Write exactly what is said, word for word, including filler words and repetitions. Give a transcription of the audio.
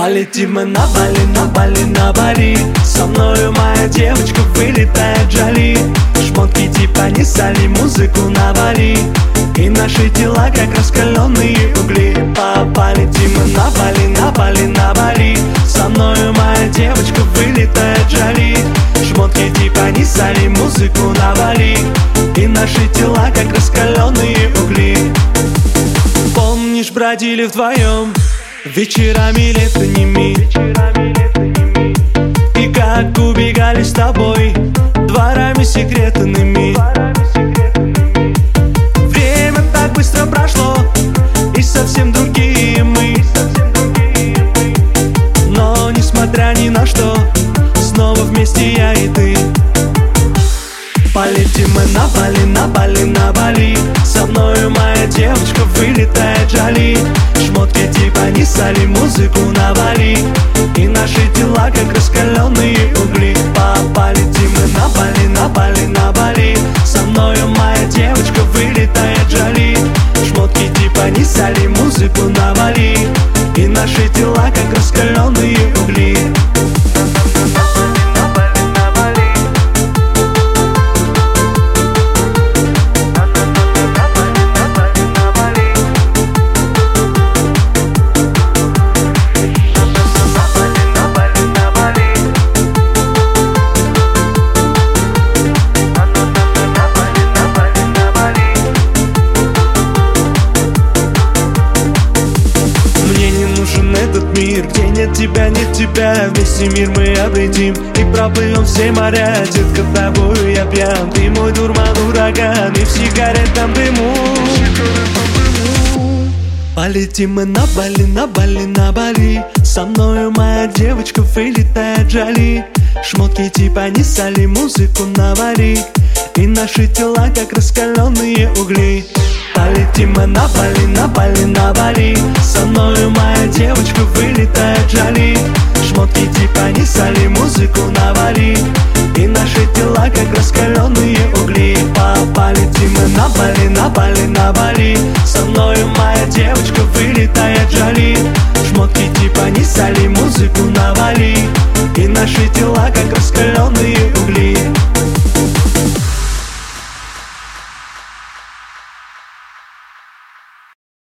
Полетим мы на Бали, на Бали, на Бали. Со мною моя девочка вылетает Джоли. Шмотки типа не соли, музыку навали, и наши тела как раскаленные угли. Полетим мы на Бали, на Бали, на Бали. Со мною моя девочка вылетает Джоли. Шмотки типа не соли, музыку навали, и наши тела как раскаленные угли. Помнишь, бродили вдвоем вечерами летними, и как убегали с тобой дворами секретными. Время так быстро прошло, и совсем другие мы. Но несмотря ни на что, снова вместе я и ты. Полетим мы на Бали, на Бали, на Бали. Со мною моя девочка вылетает Джоли. Шмотки типа не соли, музыку навали, и наши тела как раскаленные угли. Полетим мы на Бали, на Бали, на Бали. Со мною моя девочка вылетает Джоли. Шмотки типа не соли, музыку навали, и наши тела как раскаленные угли. Этот мир, где нет тебя, нет тебя. Вместе мир мы обретим и проплывем все моря. Детка, тобою я пьян, ты мой дурман, ураган, и в сигаретном дыму. Полетим мы на Бали, на Бали, на Бали. Со мною моя девочка вылетает Джоли. Шмотки типа не соли, музыку навали, и наши тела как раскаленные угли. Полетим мы на Бали, на Бали, на Бали. Со мною моя девочка вылетает Джоли. Шмотки типа не соли, музыку навали, и наши тела как раскаленные угли. Полетим мы на Бали, на Бали, на Бали. Со мною моя девочка вылетает Джоли. Шмотки типа не соли, музыку навали, и наши тела